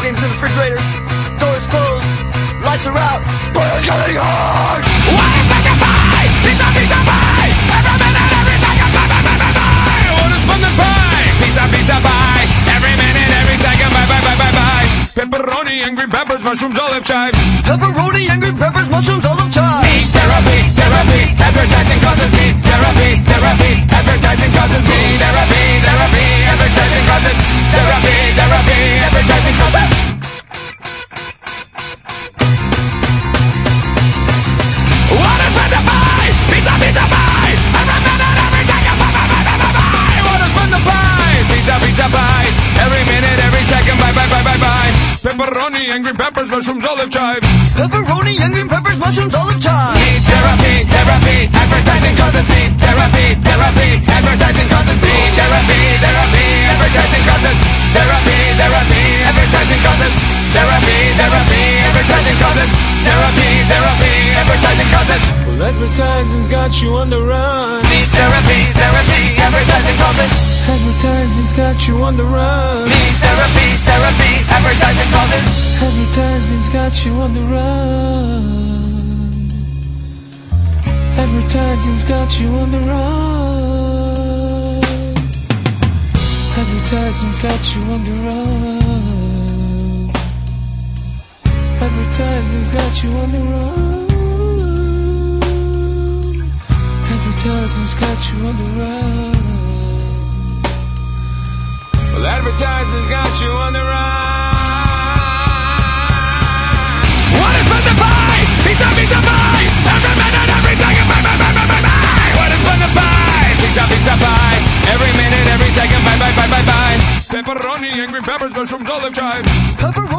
games in the refrigerator, doors closed, lights are out, but it's getting hard! What is fun to buy? Pizza, pizza pie! Every minute, every second, buy, buy, buy, buy, buy! What is fun to buy? Pizza, pizza pie! Every minute, every second, buy, buy, buy, buy, buy! Pepperoni and green peppers, mushrooms, olive chives. Pepperoni and green peppers, mushrooms, olive chives. Me therapy, therapy, advertising causes me therapy, therapy, advertising causes me therapy, therapy, advertising causes therapy, therapy, advertising causes. What is fun to buy? Pizza, pizza pie! Every minute, every second, buy, buy, buy, buy, buy, buy! What is fun to buy? Pizza, pizza pie! Every minute, every second, buy, buy, buy, buy, buy! Pepperoni and green peppers, mushrooms, olive chives. Pepperoni and green peppers, mushrooms, olive chives. Me therapy, therapy, advertising causes me therapy, therapy, advertising causes me therapy, therapy, advertising causes therapy, therapy, advertising causes therapy, therapy, advertising causes therapy, therapy, advertising causes. Well, advertising's got you on the run. Me therapy, therapy, advertising causes. Advertising's got you on the run. Me therapy, therapy, advertising causes. Advertising's got you on the run. Advertising's got you on the run. Advertising's got you on the run. Advertising's got you on the run. Advertising's got you on the run. Well, advertising's got you on the run. What is fun to buy? Pizza, pizza pie! Every minute, every second, buy, buy, buy, buy, buy, buy! What is fun to buy? Pizza, pizza pie! Every minute, every second, buy, buy, buy, buy, buy! Pepperoni and green peppers, mushrooms, olive chives. Pepperoni